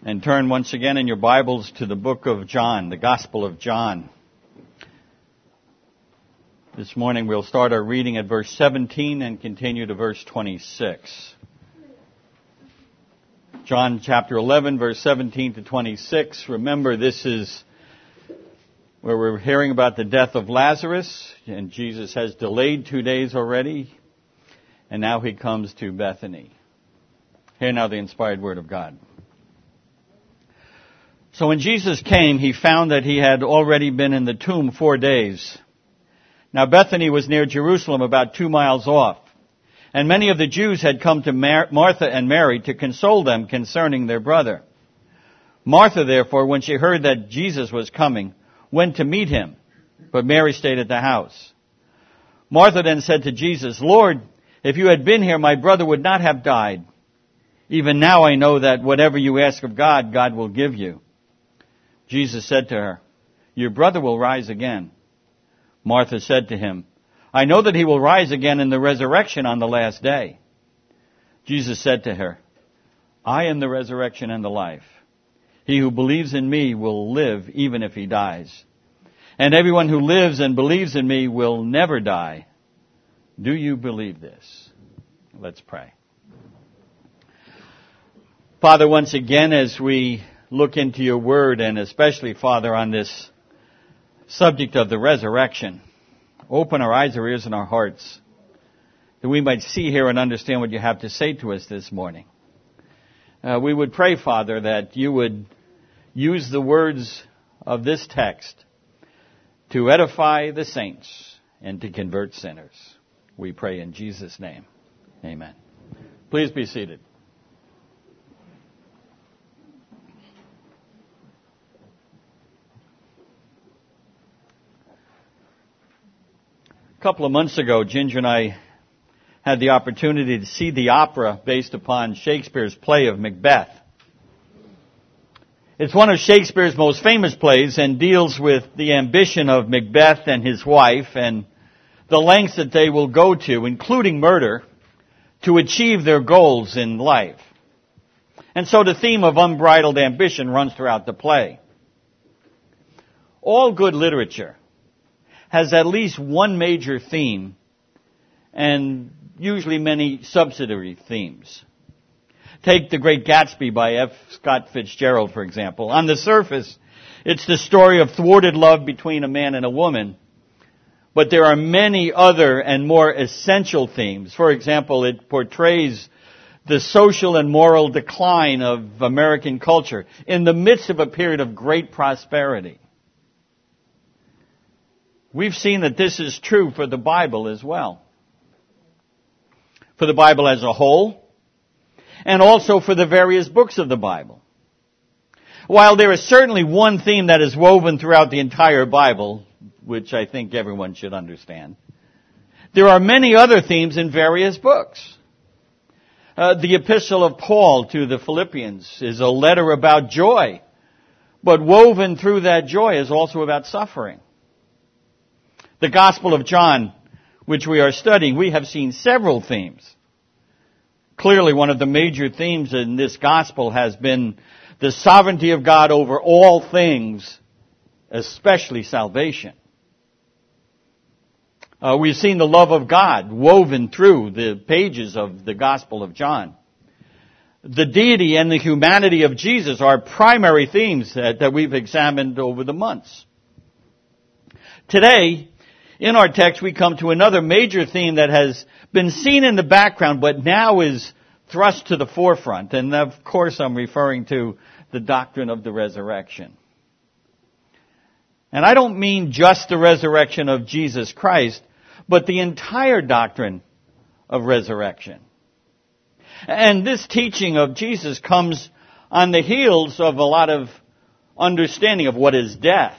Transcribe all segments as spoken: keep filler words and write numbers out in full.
And turn once again in your Bibles to the book of John, the Gospel of John. This morning we'll start our reading at verse seventeen and continue to verse twenty-six. John chapter eleven, verse seventeen to twenty-six. Remember, this is where we're hearing about the death of Lazarus, and Jesus has delayed two days already, and now he comes to Bethany. Hear now the inspired word of God. So when Jesus came, he found that he had already been in the tomb four days. Now Bethany was near Jerusalem, about two miles off. And many of the Jews had come to Mar- Martha and Mary to console them concerning their brother. Martha, therefore, when she heard that Jesus was coming, went to meet him, but Mary stayed at the house. Martha then said to Jesus, "Lord, if you had been here, my brother would not have died. Even now I know that whatever you ask of God, God will give you." Jesus said to her, "Your brother will rise again." Martha said to him, "I know that he will rise again in the resurrection on the last day." Jesus said to her, "I am the resurrection and the life. He who believes in me will live even if he dies. And everyone who lives and believes in me will never die. Do you believe this?" Let's pray. Father, once again, as we look into your word, and especially, Father, on this subject of the resurrection, open our eyes, our ears, and our hearts, that we might see, hear, and understand what you have to say to us this morning. Uh, we would pray, Father, that you would use the words of this text to edify the saints and to convert sinners. We pray in Jesus' name. Amen. Please be seated. A couple of months ago, Ginger and I had the opportunity to see the opera based upon Shakespeare's play of Macbeth. It's one of Shakespeare's most famous plays and deals with the ambition of Macbeth and his wife and the lengths that they will go to, including murder, to achieve their goals in life. And so the theme of unbridled ambition runs throughout the play. All good literature has at least one major theme and usually many subsidiary themes. Take The Great Gatsby by F. Scott Fitzgerald, for example. On the surface, it's the story of thwarted love between a man and a woman. But there are many other and more essential themes. For example, it portrays the social and moral decline of American culture in the midst of a period of great prosperity. We've seen that this is true for the Bible as well. For the Bible as a whole, and also for the various books of the Bible. While there is certainly one theme that is woven throughout the entire Bible, which I think everyone should understand, there are many other themes in various books. Uh, the epistle of Paul to the Philippians is a letter about joy, but woven through that joy is also about suffering. The Gospel of John, which we are studying, we have seen several themes. Clearly, one of the major themes in this Gospel has been the sovereignty of God over all things, especially salvation. Uh, we've seen the love of God woven through the pages of the Gospel of John. The deity and the humanity of Jesus are primary themes that, that we've examined over the months. Today, in our text, we come to another major theme that has been seen in the background, but now is thrust to the forefront. And of course, I'm referring to the doctrine of the resurrection. And I don't mean just the resurrection of Jesus Christ, but the entire doctrine of resurrection. And this teaching of Jesus comes on the heels of a lot of understanding of what is death.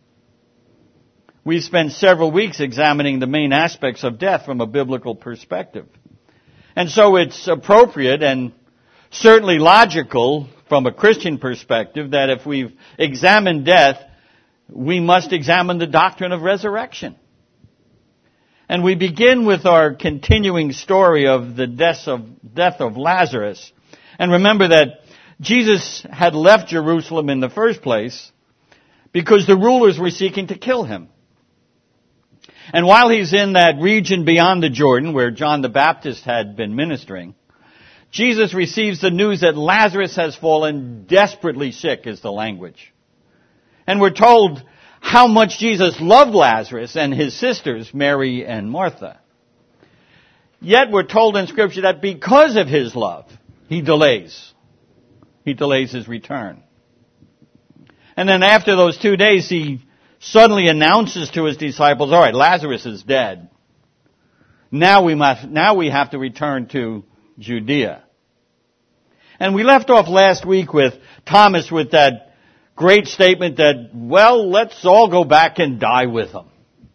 We've spent several weeks examining the main aspects of death from a biblical perspective. And so it's appropriate and certainly logical from a Christian perspective that if we've examined death, we must examine the doctrine of resurrection. And we begin with our continuing story of the death of, death of Lazarus. And remember that Jesus had left Jerusalem in the first place because the rulers were seeking to kill him. And while he's in that region beyond the Jordan, where John the Baptist had been ministering, Jesus receives the news that Lazarus has fallen desperately sick, is the language. And we're told how much Jesus loved Lazarus and his sisters, Mary and Martha. Yet we're told in Scripture that because of his love, he delays. He delays his return. And then after those two days, he suddenly announces to his disciples, all right, Lazarus is dead. Now we must, now we have to return to Judea. And we left off last week with Thomas with that great statement that, well, let's all go back and die with him.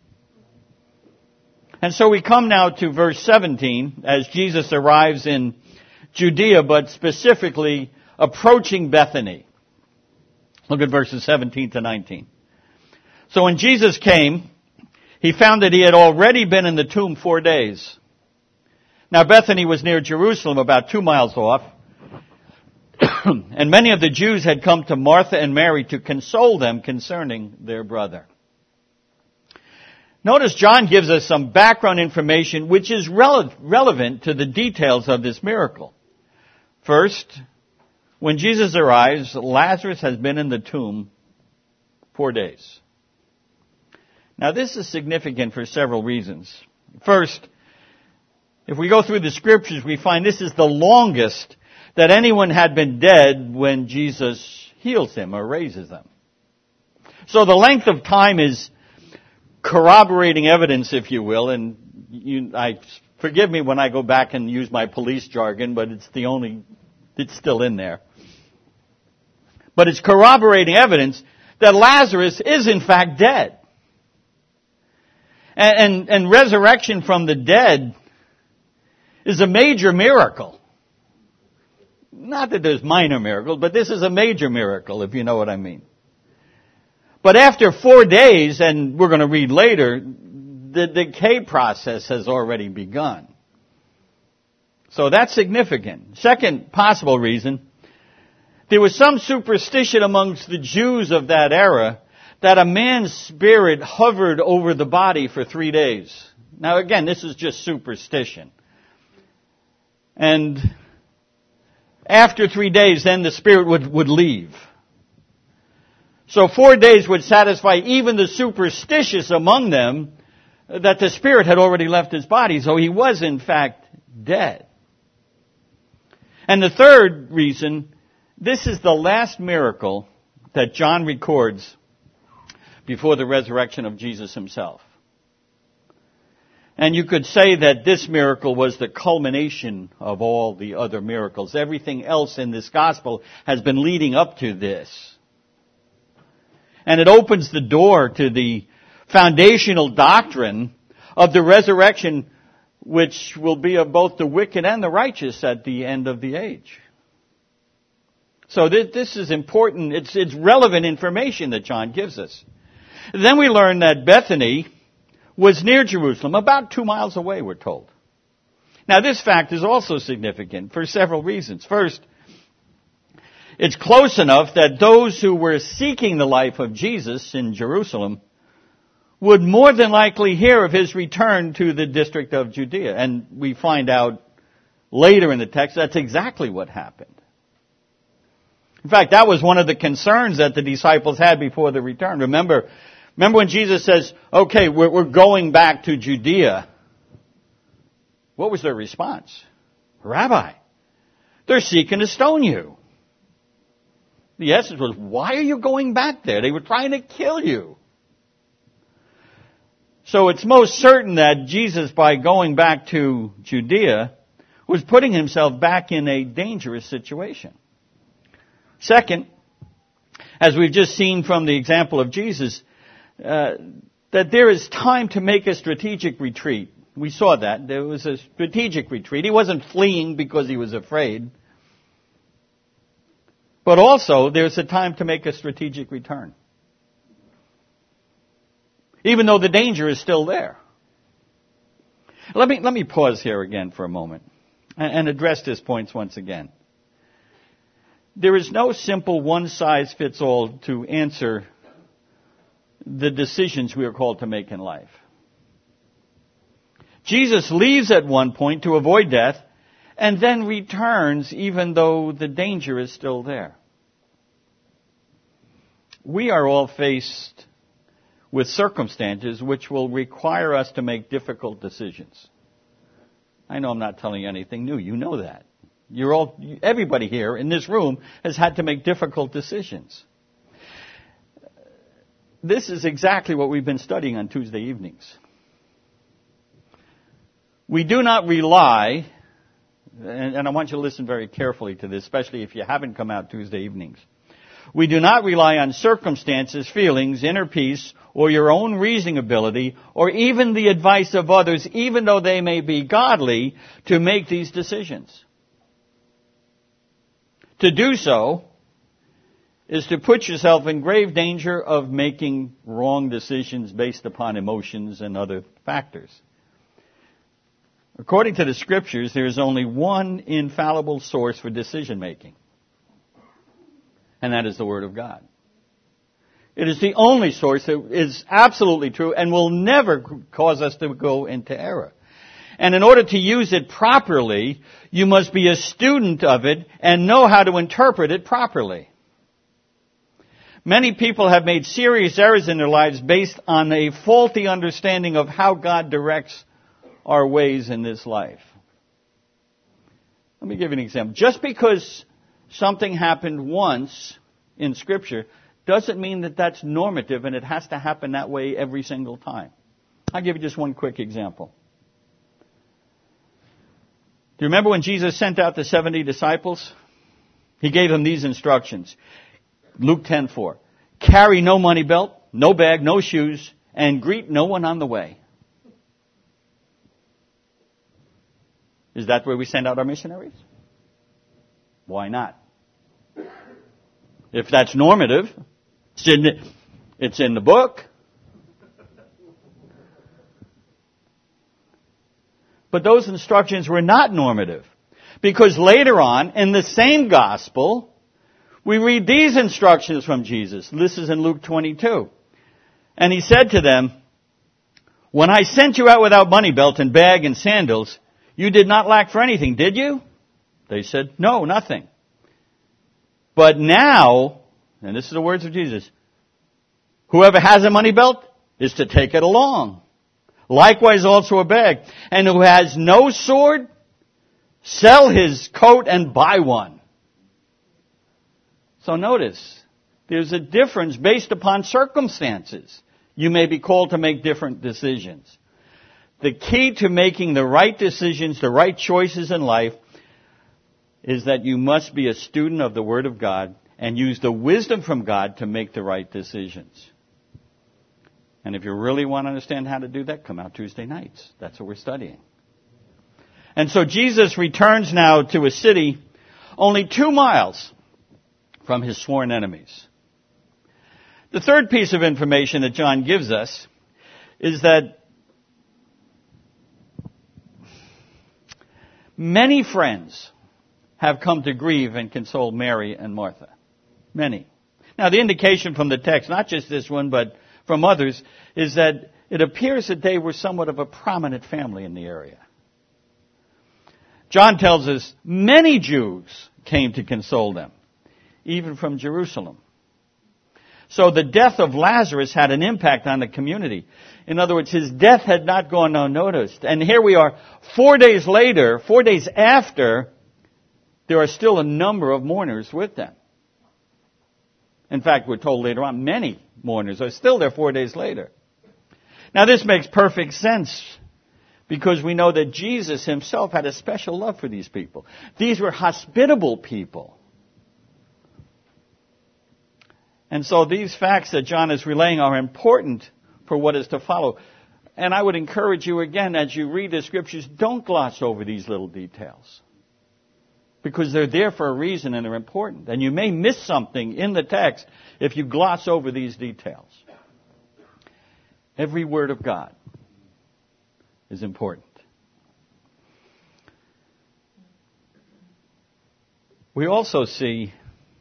And so we come now to verse seventeen as Jesus arrives in Judea, but specifically approaching Bethany. Look at verses seventeen to nineteen. So when Jesus came, he found that he had already been in the tomb four days. Now Bethany was near Jerusalem, about two miles off, and many of the Jews had come to Martha and Mary to console them concerning their brother. Notice John gives us some background information which is rele- relevant to the details of this miracle. First, when Jesus arrives, Lazarus has been in the tomb four days. Now this is significant for several reasons. First, if we go through the scriptures, we find this is the longest that anyone had been dead when Jesus heals him or raises them. So the length of time is corroborating evidence, if you will, and you, I, forgive me when I go back and use my police jargon, but it's the only, it's still in there. But it's corroborating evidence that Lazarus is in fact dead. And, and, and resurrection from the dead is a major miracle. Not that there's minor miracles, but this is a major miracle, if you know what I mean. But after four days, and we're going to read later, the decay process has already begun. So that's significant. Second possible reason, there was some superstition amongst the Jews of that era that a man's spirit hovered over the body for three days. Now again, this is just superstition. And after three days, then the spirit would, would leave. So four days would satisfy even the superstitious among them that the spirit had already left his body. So he was in fact dead. And the third reason, this is the last miracle that John records before the resurrection of Jesus himself. And you could say that this miracle was the culmination of all the other miracles. Everything else in this gospel has been leading up to this. And it opens the door to the foundational doctrine of the resurrection, which will be of both the wicked and the righteous at the end of the age. So this, this is important. It's, it's relevant information that John gives us. Then we learn that Bethany was near Jerusalem, about two miles away, we're told. Now this fact is also significant for several reasons. First, it's close enough that those who were seeking the life of Jesus in Jerusalem would more than likely hear of his return to the district of Judea. And we find out later in the text that's exactly what happened. In fact, that was one of the concerns that the disciples had before the return. Remember, remember when Jesus says, okay, we're, we're going back to Judea. What was their response? Rabbi, they're seeking to stone you. The essence was, why are you going back there? They were trying to kill you. So it's most certain that Jesus, by going back to Judea, was putting himself back in a dangerous situation. Second, as we've just seen from the example of Jesus, uh, that there is time to make a strategic retreat. We saw that. There was a strategic retreat. He wasn't fleeing because he was afraid. But also, there's a time to make a strategic return. Even though the danger is still there. Let me, let me pause here again for a moment and address this point once again. There is no simple one-size-fits-all to answer the decisions we are called to make in life. Jesus leaves at one point to avoid death and then returns even though the danger is still there. We are all faced with circumstances which will require us to make difficult decisions. I know I'm not telling you anything new. You know that. You're all, everybody here in this room has had to make difficult decisions. This is exactly what we've been studying on Tuesday evenings. We do not rely, and, and I want you to listen very carefully to this, especially if you haven't come out Tuesday evenings. We do not rely on circumstances, feelings, inner peace, or your own reasoning ability, or even the advice of others, even though they may be godly, to make these decisions. To do so is to put yourself in grave danger of making wrong decisions based upon emotions and other factors. According to the Scriptures, there is only one infallible source for decision making, and that is the Word of God. It is the only source that is absolutely true and will never cause us to go into error. And in order to use it properly, you must be a student of it and know how to interpret it properly. Many people have made serious errors in their lives based on a faulty understanding of how God directs our ways in this life. Let me give you an example. Just because something happened once in Scripture doesn't mean that that's normative and it has to happen that way every single time. I'll give you just one quick example. Do you remember when Jesus sent out the seventy disciples? He gave them these instructions. Luke ten four. Carry no money belt, no bag, no shoes, and greet no one on the way. Is that where we send out our missionaries? Why not? If that's normative, it's in the, it's in the book. But those instructions were not normative. Because later on, in the same gospel, we read these instructions from Jesus. This is in Luke twenty-two. And he said to them, when I sent you out without money belt and bag and sandals, you did not lack for anything, did you? They said, no, nothing. But now, and this is the words of Jesus, whoever has a money belt is to take it along. Likewise also a bag. And who has no sword, sell his coat and buy one. So notice, there's a difference based upon circumstances. You may be called to make different decisions. The key to making the right decisions, the right choices in life, is that you must be a student of the Word of God and use the wisdom from God to make the right decisions. And if you really want to understand how to do that, come out Tuesday nights. That's what we're studying. And so Jesus returns now to a city only two miles from his sworn enemies. The third piece of information that John gives us is that many friends have come to grieve and console Mary and Martha. Many. Now, the indication from the text, not just this one, but from others, is that it appears that they were somewhat of a prominent family in the area. John tells us many Jews came to console them, even from Jerusalem. So the death of Lazarus had an impact on the community. In other words, his death had not gone unnoticed. And here we are, four days later, four days after, there are still a number of mourners with them. In fact, we're told later on, many mourners are still there four days later. Now, this makes perfect sense because we know that Jesus himself had a special love for these people. These were hospitable people. And so these facts that John is relaying are important for what is to follow. And I would encourage you again, as you read the Scriptures, don't gloss over these little details. Because they're there for a reason and they're important. And you may miss something in the text if you gloss over these details. Every word of God is important. We also see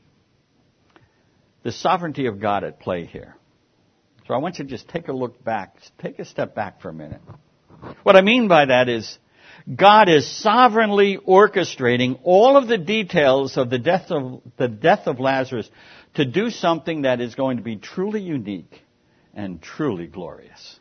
the sovereignty of God at play here. So I want you to just take a look back, take a step back for a minute. What I mean by that is God is sovereignly orchestrating all of the details of the death of the death of Lazarus to do something that is going to be truly unique and truly glorious.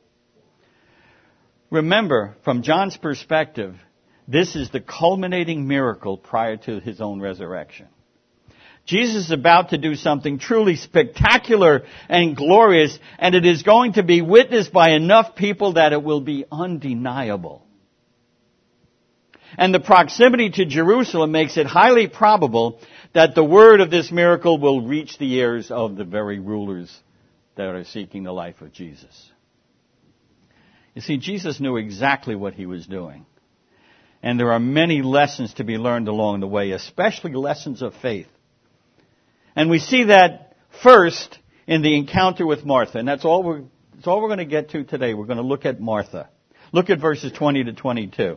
Remember, from John's perspective, this is the culminating miracle prior to his own resurrection. Jesus is about to do something truly spectacular and glorious, and it is going to be witnessed by enough people that it will be undeniable. And the proximity to Jerusalem makes it highly probable that the word of this miracle will reach the ears of the very rulers that are seeking the life of Jesus. You see, Jesus knew exactly what he was doing. And there are many lessons to be learned along the way, especially lessons of faith. And we see that first in the encounter with Martha. And that's all we're, that's all we're going to get to today. We're going to look at Martha. Look at verses twenty to twenty-two.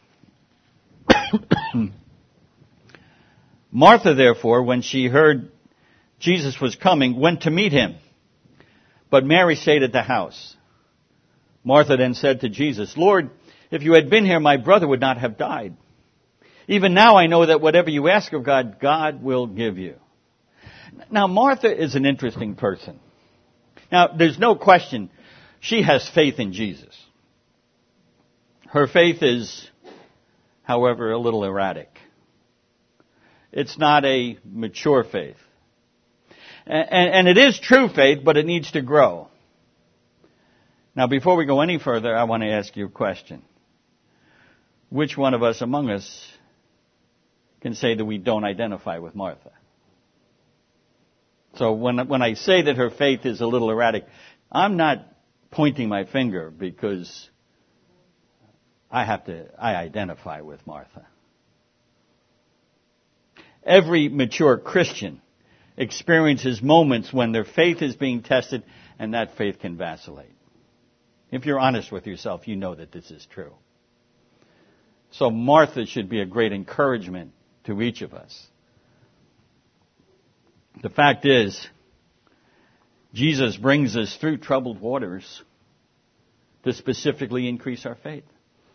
Martha, therefore, when she heard Jesus was coming, went to meet him. But Mary stayed at the house. Martha then said to Jesus, Lord, if you had been here, my brother would not have died. Even now I know that whatever you ask of God, God will give you. Now, Martha is an interesting person. Now, there's no question she has faith in Jesus. Her faith is, however, a little erratic. It's not a mature faith. And, and it is true faith, but it needs to grow. Now, before we go any further, I want to ask you a question. Which one of us among us can say that we don't identify with Martha? So when, when I say that her faith is a little erratic, I'm not pointing my finger because I have to, I identify with Martha. Every mature Christian experiences moments when their faith is being tested and that faith can vacillate. If you're honest with yourself, you know that this is true. So Martha should be a great encouragement to each of us. The fact is, Jesus brings us through troubled waters to specifically increase our faith.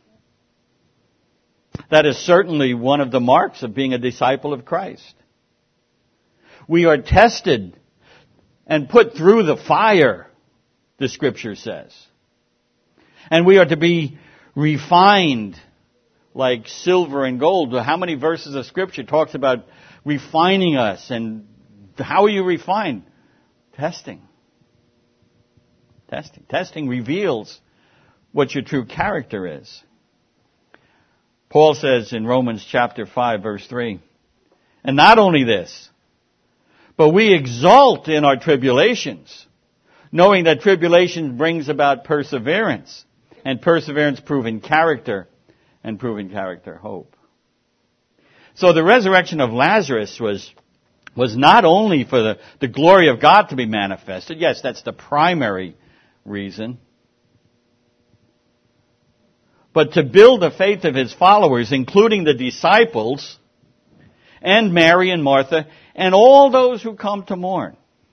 That is certainly one of the marks of being a disciple of Christ. We are tested and put through the fire, the Scripture says. And we are to be refined like silver and gold. How many verses of Scripture talks about refining us? And how are you refined? Testing. Testing. Testing reveals what your true character is. Paul says in Romans chapter five, verse three, and not only this, but we exult in our tribulations, knowing that tribulation brings about perseverance, and perseverance proven character, and proven character hope. So the resurrection of Lazarus was was not only for the, the glory of God to be manifested. Yes, that's the primary reason. But to build the faith of his followers, including the disciples, and Mary and Martha, and all those who come to mourn.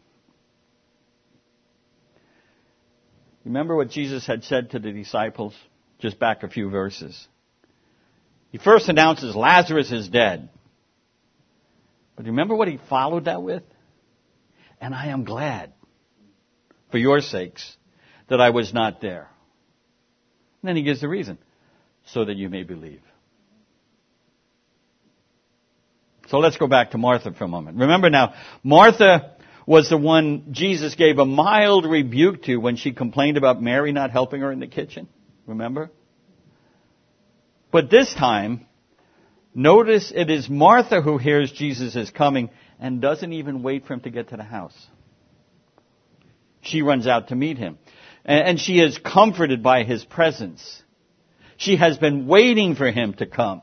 Remember what Jesus had said to the disciples? Just back a few verses. He first announces Lazarus is dead. But remember what he followed that with? And I am glad, for your sakes, that I was not there. And then he gives the reason. So that you may believe. So let's go back to Martha for a moment. Remember now, Martha was the one Jesus gave a mild rebuke to when she complained about Mary not helping her in the kitchen. Remember? But this time, notice it is Martha who hears Jesus is coming and doesn't even wait for him to get to the house. She runs out to meet him. And she is comforted by his presence. She has been waiting for him to come.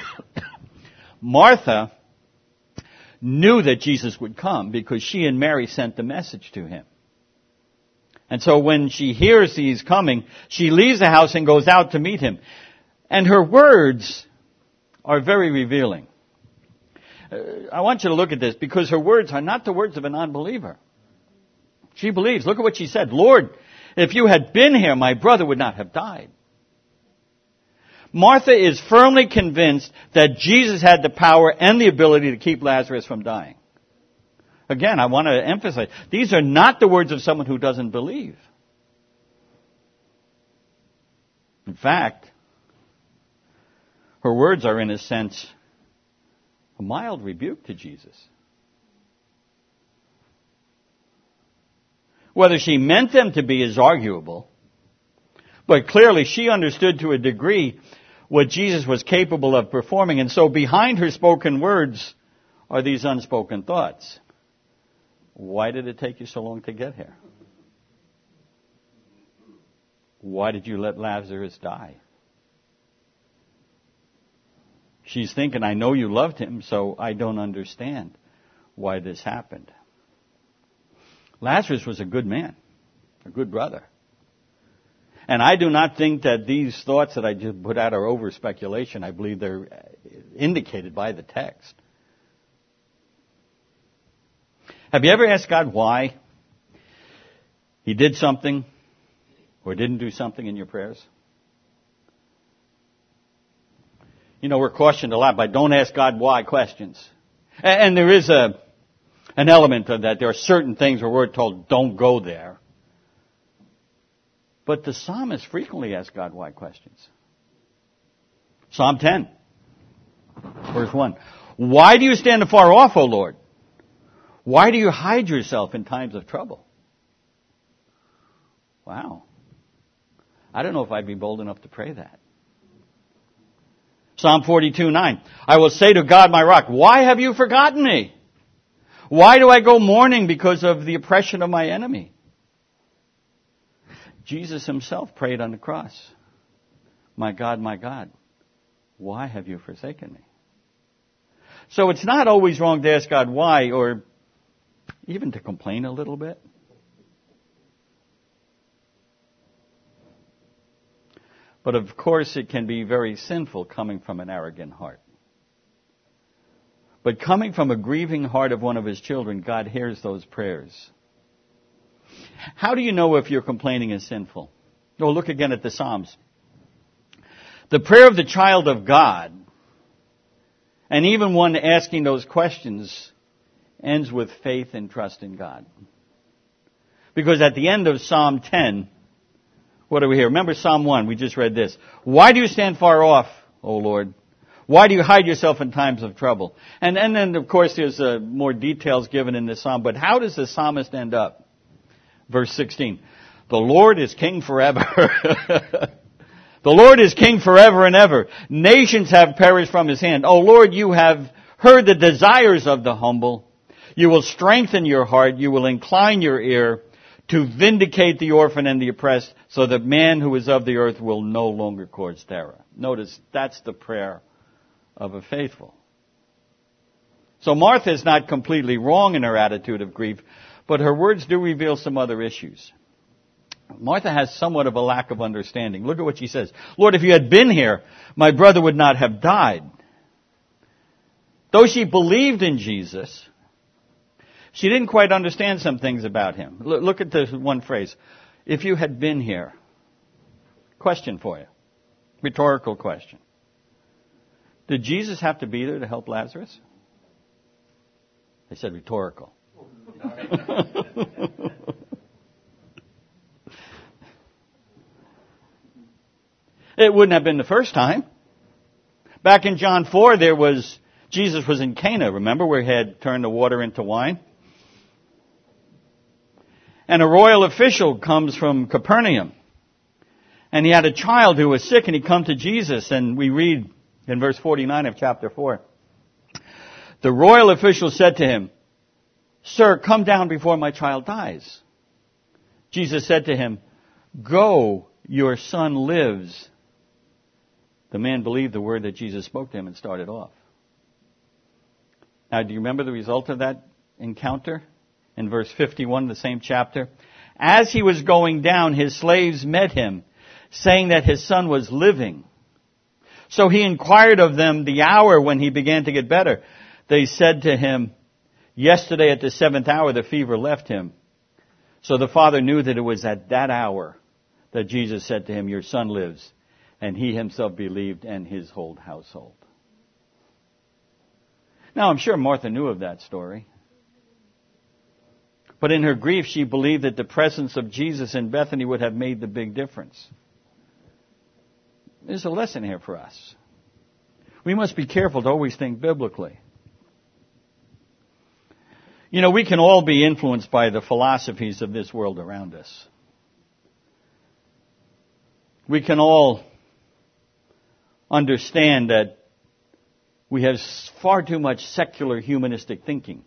Martha knew that Jesus would come because she and Mary sent the message to him. And so when she hears he's coming, she leaves the house and goes out to meet him. And her words are very revealing. Uh, I want you to look at this because her words are not the words of a non-believer. She believes. Look at what she said. Lord, if you had been here, my brother would not have died. Martha is firmly convinced that Jesus had the power and the ability to keep Lazarus from dying. Again, I want to emphasize, these are not the words of someone who doesn't believe. In fact, her words are, in a sense, a mild rebuke to Jesus. Whether she meant them to be is arguable, but clearly she understood to a degree what Jesus was capable of performing, and so behind her spoken words are these unspoken thoughts. Why did it take you so long to get here? Why did you let Lazarus die? She's thinking, I know you loved him, so I don't understand why this happened. Lazarus was a good man, a good brother. And I do not think that these thoughts that I just put out are over speculation. I believe they're indicated by the text. Have you ever asked God why He did something or didn't do something in your prayers? You know, we're cautioned a lot by don't ask God why questions. And there is a an element of that. There are certain things where we're told don't go there. But the psalmist frequently asks God why questions. Psalm ten, verse one. Why do you stand afar off, O Lord? Why do you hide yourself in times of trouble? Wow. I don't know if I'd be bold enough to pray that. Psalm forty-two, nine. I will say to God, my rock, why have you forgotten me? Why do I go mourning because of the oppression of my enemy? Jesus himself prayed on the cross. My God, my God, why have you forsaken me? So it's not always wrong to ask God why, or even to complain a little bit. But of course it can be very sinful coming from an arrogant heart. But coming from a grieving heart of one of his children, God hears those prayers. How do you know if your complaining is sinful? Well, look again at the Psalms. The prayer of the child of God, and even one asking those questions, ends with faith and trust in God. Because at the end of Psalm ten, what do we hear? Remember Psalm one, we just read this. Why do you stand far off, O Lord? Why do you hide yourself in times of trouble? And, and then, of course, there's uh, more details given in this psalm. But how does the psalmist end up? Verse sixteen. The Lord is king forever. The Lord is king forever and ever. Nations have perished from his hand. O Lord, you have heard the desires of the humble. You will strengthen your heart. You will incline your ear to vindicate the orphan and the oppressed, so that man who is of the earth will no longer cause terror. Notice, that's the prayer of a faithful. So Martha is not completely wrong in her attitude of grief, but her words do reveal some other issues. Martha has somewhat of a lack of understanding. Look at what she says. Lord, if you had been here, my brother would not have died. Though she believed in Jesus, she didn't quite understand some things about him. Look at this one phrase. If you had been here. Question for you. Rhetorical question. Did Jesus have to be there to help Lazarus? I said rhetorical. It wouldn't have been the first time. Back in John four, there was, Jesus was in Cana, remember, where he had turned the water into wine? And a royal official comes from Capernaum. And he had a child who was sick, and he come to Jesus, and we read in verse forty-nine of chapter four. The royal official said to him, Sir, come down before my child dies. Jesus said to him, Go, your son lives. The man believed the word that Jesus spoke to him and started off. Now, do you remember the result of that encounter? In verse fifty-one of the same chapter. As he was going down, his slaves met him, saying that his son was living. So he inquired of them the hour when he began to get better. they said to him, yesterday at the seventh hour the fever left him. So the father knew that it was at that hour that Jesus said to him, your son lives. And he himself believed, and his whole household. Now, I'm sure Martha knew of that story. But in her grief, she believed that the presence of Jesus in Bethany would have made the big difference. There's a lesson here for us. We must be careful to always think biblically. You know, we can all be influenced by the philosophies of this world around us. We can all understand that we have far too much secular humanistic thinking.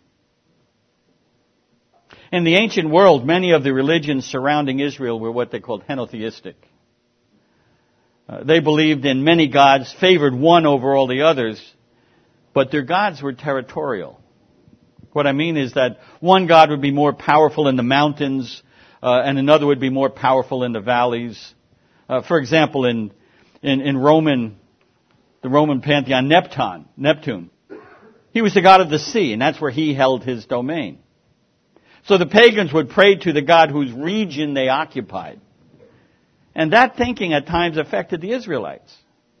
In the ancient world, many of the religions surrounding Israel were what they called henotheistic. Uh, they believed in many gods, favored one over all the others, but their gods were territorial. What I mean is that one god would be more powerful in the mountains, uh, and another would be more powerful in the valleys. Uh, for example, in, in, in Roman, the Roman pantheon, Neptune, Neptune, he was the god of the sea, and that's where he held his domain. So the pagans would pray to the god whose region they occupied. And that thinking at times affected the Israelites.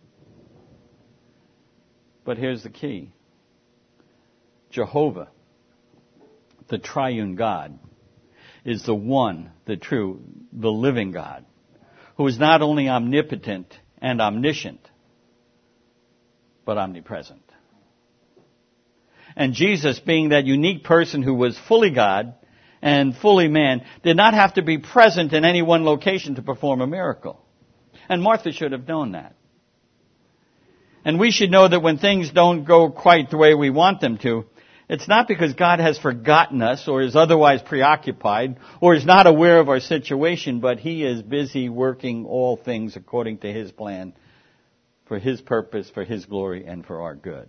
But here's the key. Jehovah, the triune God, is the one, the true, the living God, who is not only omnipotent and omniscient, but omnipresent. And Jesus, being that unique person who was fully God and fully man, did not have to be present in any one location to perform a miracle. And Martha should have known that. And we should know that when things don't go quite the way we want them to, it's not because God has forgotten us or is otherwise preoccupied or is not aware of our situation, but He is busy working all things according to His plan, for His purpose, for His glory, and for our good.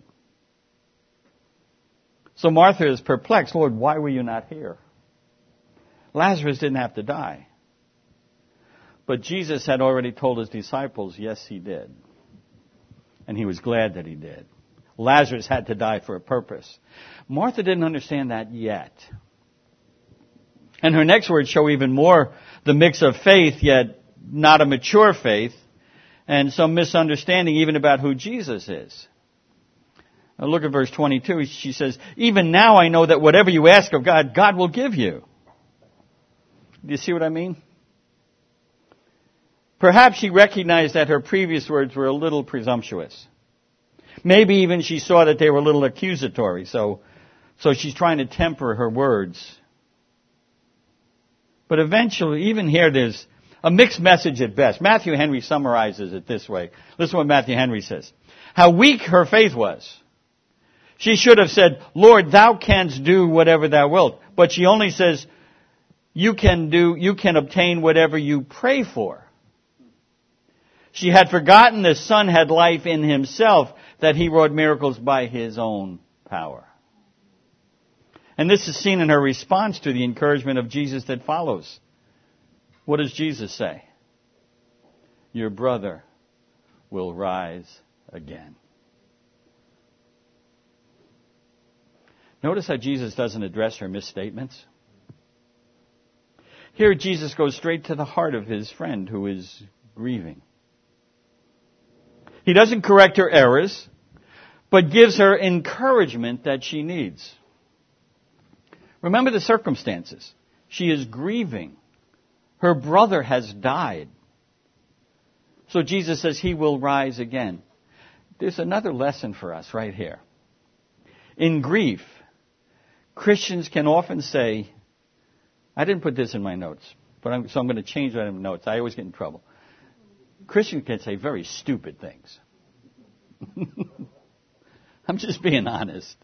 So Martha is perplexed. Lord, why were you not here? Lazarus didn't have to die. But Jesus had already told His disciples, yes, He did. And He was glad that He did. Lazarus had to die for a purpose. Martha didn't understand that yet. And her next words show even more the mix of faith, yet not a mature faith, and some misunderstanding even about who Jesus is. Now look at verse twenty-two. She says, even now I know that whatever you ask of God, God will give you. Do you see what I mean? Perhaps she recognized that her previous words were a little presumptuous. Maybe even she saw that they were a little accusatory, so, so she's trying to temper her words. But eventually, even here, there's a mixed message at best. Matthew Henry summarizes it this way. Listen to what Matthew Henry says. How weak her faith was. She should have said, Lord, thou canst do whatever thou wilt. But she only says, you can do, you can obtain whatever you pray for. She had forgotten the Son had life in Himself, that He wrought miracles by His own power. And this is seen in her response to the encouragement of Jesus that follows. What does Jesus say? Your brother will rise again. Notice how Jesus doesn't address her misstatements. Here Jesus goes straight to the heart of His friend who is grieving. He doesn't correct her errors, but gives her encouragement that she needs. Remember the circumstances. She is grieving. Her brother has died. So Jesus says He will rise again. There's another lesson for us right here. In grief, Christians can often say, I didn't put this in my notes, but I'm, so I'm going to change that in my notes. I always get in trouble. Christians can say very stupid things. I'm just being honest.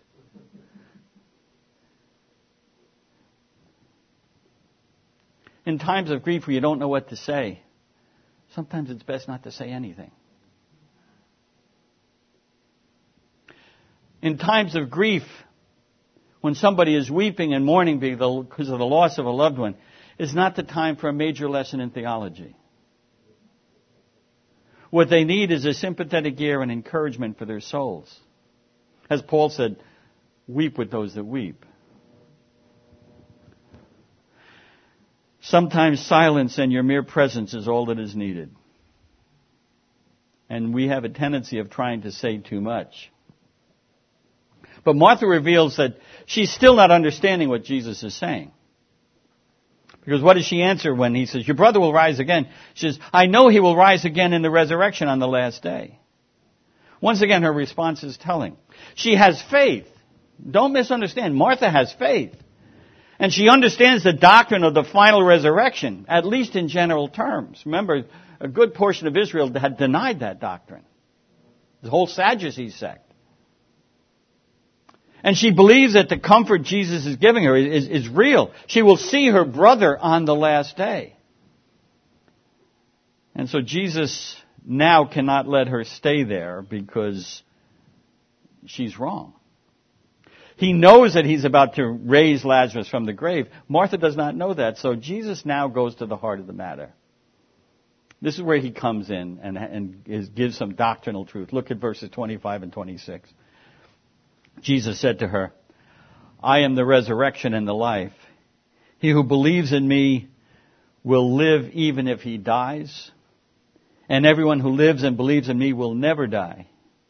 In times of grief where you don't know what to say, sometimes it's best not to say anything. In times of grief, when somebody is weeping and mourning because of the loss of a loved one, is not the time for a major lesson in theology. What they need is a sympathetic ear and encouragement for their souls. As Paul said, weep with those that weep. Sometimes silence and your mere presence is all that is needed. And we have a tendency of trying to say too much. But Martha reveals that she's still not understanding what Jesus is saying. Because what does she answer when he says, your brother will rise again? She says, I know he will rise again in the resurrection on the last day. Once again, her response is telling. She has faith. Don't misunderstand. Martha has faith. And she understands the doctrine of the final resurrection, at least in general terms. Remember, a good portion of Israel had denied that doctrine. The whole Sadducee sect. And she believes that the comfort Jesus is giving her is, is real. She will see her brother on the last day. And so Jesus now cannot let her stay there because she's wrong. He knows that he's about to raise Lazarus from the grave. Martha does not know that. So Jesus now goes to the heart of the matter. This is where he comes in and, and is, gives some doctrinal truth. Look at verses twenty-five and twenty-six. Jesus said to her, I am the resurrection and the life. He who believes in me will live even if he dies. And everyone who lives and believes in me will never die.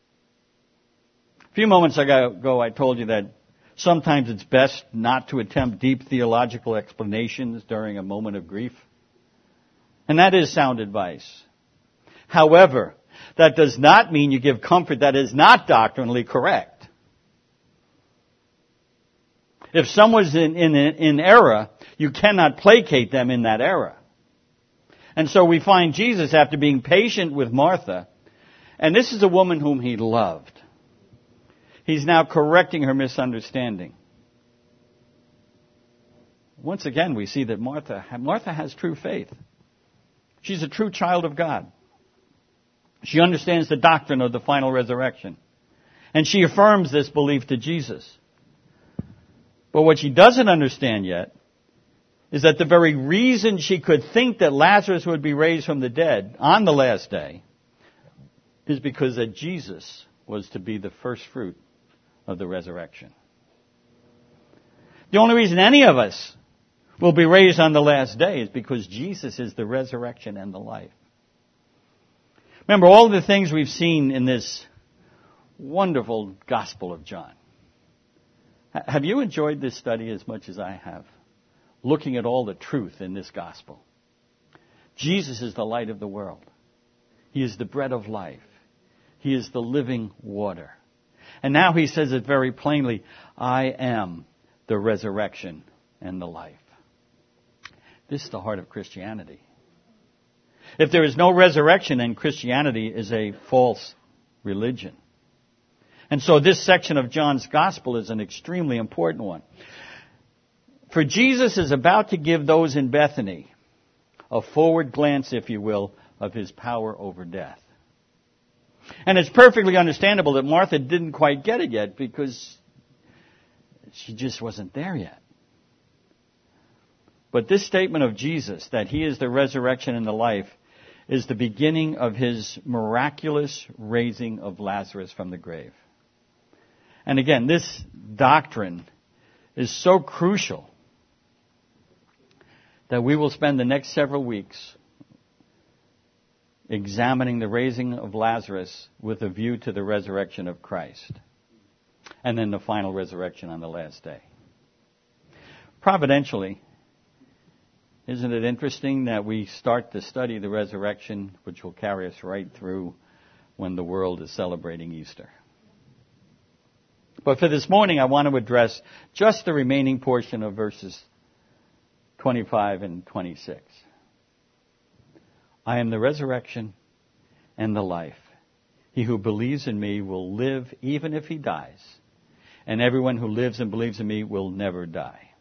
A few moments ago, I told you that sometimes it's best not to attempt deep theological explanations during a moment of grief. And that is sound advice. However, that does not mean you give comfort that is not doctrinally correct. If someone's in, in, in error, you cannot placate them in that error. And so we find Jesus, after being patient with Martha, and this is a woman whom he loved, he's now correcting her misunderstanding. Once again, we see that Martha, Martha has true faith. She's a true child of God. She understands the doctrine of the final resurrection. And she affirms this belief to Jesus. But what she doesn't understand yet is that the very reason she could think that Lazarus would be raised from the dead on the last day is because that Jesus was to be the first fruit of the resurrection. The only reason any of us will be raised on the last day is because Jesus is the resurrection and the life. Remember all the things we've seen in this wonderful Gospel of John. Have you enjoyed this study as much as I have? Looking at all the truth in this gospel. Jesus is the light of the world. He is the bread of life. He is the living water. And now he says it very plainly, I am the resurrection and the life. This is the heart of Christianity. If there is no resurrection, then Christianity is a false religion. And so this section of John's Gospel is an extremely important one. For Jesus is about to give those in Bethany a forward glance, if you will, of his power over death. And it's perfectly understandable that Martha didn't quite get it yet because she just wasn't there yet. But this statement of Jesus, that he is the resurrection and the life, is the beginning of his miraculous raising of Lazarus from the grave. And again, this doctrine is so crucial that we will spend the next several weeks examining the raising of Lazarus with a view to the resurrection of Christ. And then the final resurrection on the last day. Providentially, isn't it interesting that we start to study the resurrection, which will carry us right through when the world is celebrating Easter? But for this morning, I want to address just the remaining portion of verses twenty-five and twenty-six. I am the resurrection and the life. He who believes in me will live even if he dies, and everyone who lives and believes in me will never die.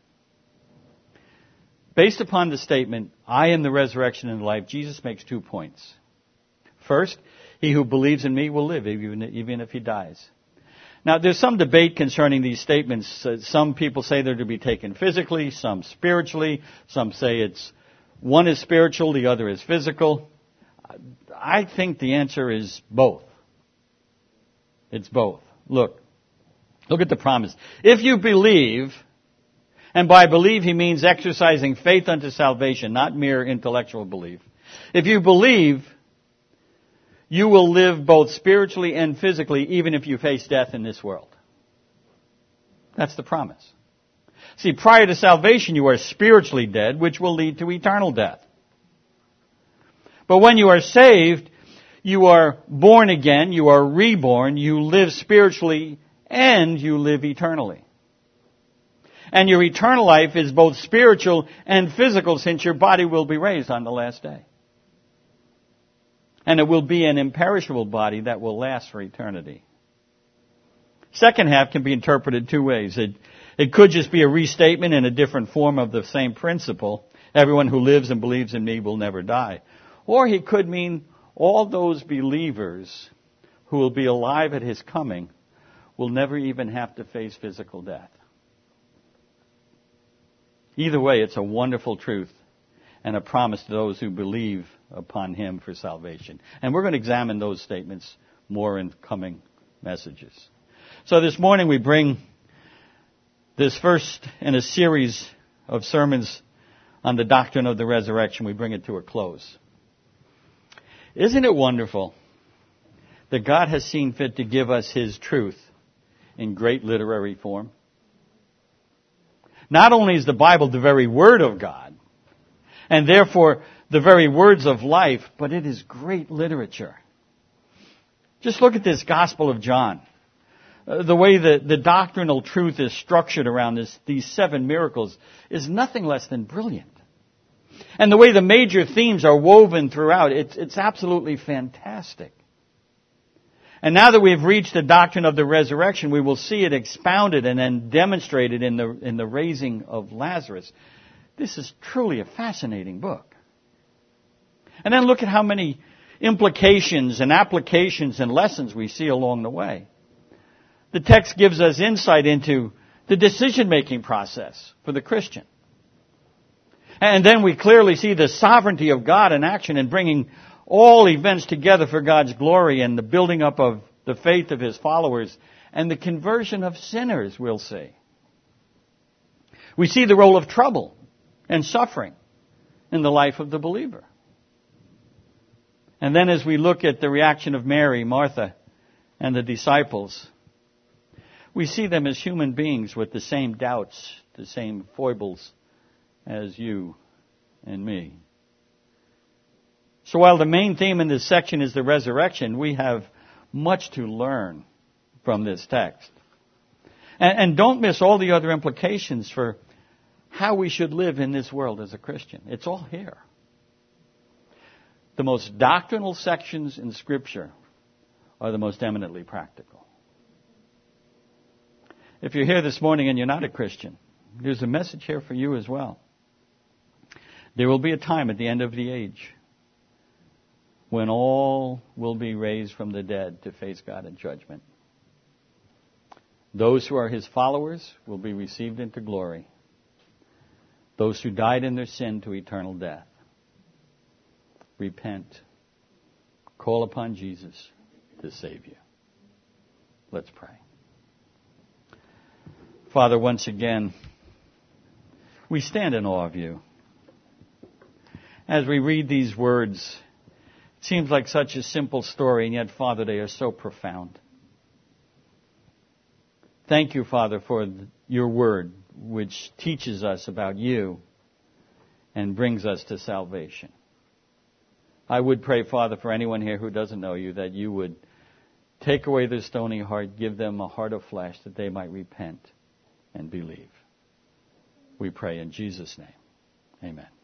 Based upon the statement, I am the resurrection and the life, Jesus makes two points. First, he who believes in me will live even, even if he dies. Now, there's some debate concerning these statements. Uh, some people say they're to be taken physically, some spiritually. Some say it's one is spiritual, the other is physical. I think the answer is both. It's both. Look, Look at the promise. If you believe, and by believe he means exercising faith unto salvation, not mere intellectual belief. If you believe, you will live both spiritually and physically, even if you face death in this world. That's the promise. See, prior to salvation, you are spiritually dead, which will lead to eternal death. But when you are saved, you are born again, you are reborn, you live spiritually, and you live eternally. And your eternal life is both spiritual and physical, since your body will be raised on the last day. And it will be an imperishable body that will last for eternity. Second half can be interpreted two ways. It, it could just be a restatement in a different form of the same principle. Everyone who lives and believes in me will never die. Or he could mean all those believers who will be alive at his coming will never even have to face physical death. Either way, it's a wonderful truth and a promise to those who believe upon him for salvation. And we're going to examine those statements more in coming messages. So this morning we bring this first in a series of sermons on the doctrine of the resurrection. We bring it to a close. Isn't it wonderful that God has seen fit to give us his truth in great literary form? Not only is the Bible the very Word of God, and therefore the very words of life, but it is great literature. Just look at this Gospel of John. Uh, the way the, the doctrinal truth is structured around this, these seven miracles is nothing less than brilliant. And the way the major themes are woven throughout, it's, it's absolutely fantastic. And now that we've reached the doctrine of the resurrection, we will see it expounded and then demonstrated in the, in the raising of Lazarus. This is truly a fascinating book. And then look at how many implications and applications and lessons we see along the way. The text gives us insight into the decision-making process for the Christian. And then we clearly see the sovereignty of God in action in bringing all events together for God's glory and the building up of the faith of his followers and the conversion of sinners, we'll see. We see the role of trouble and suffering in the life of the believer. And then as we look at the reaction of Mary, Martha, and the disciples, we see them as human beings with the same doubts, the same foibles as you and me. So while the main theme in this section is the resurrection, we have much to learn from this text. And, and don't miss all the other implications for how we should live in this world as a Christian. It's all here. The most doctrinal sections in Scripture are the most eminently practical. If you're here this morning and you're not a Christian, there's a message here for you as well. There will be a time at the end of the age when all will be raised from the dead to face God in judgment. Those who are his followers will be received into glory. Those who died in their sin to eternal death. Repent. Call upon Jesus to save you. Let's pray. Father, once again, we stand in awe of you. As we read these words, it seems like such a simple story, and yet, Father, they are so profound. Thank you, Father, for your word, which teaches us about you and brings us to salvation. I would pray, Father, for anyone here who doesn't know you, that you would take away their stony heart, give them a heart of flesh, that they might repent and believe. We pray in Jesus' name. Amen.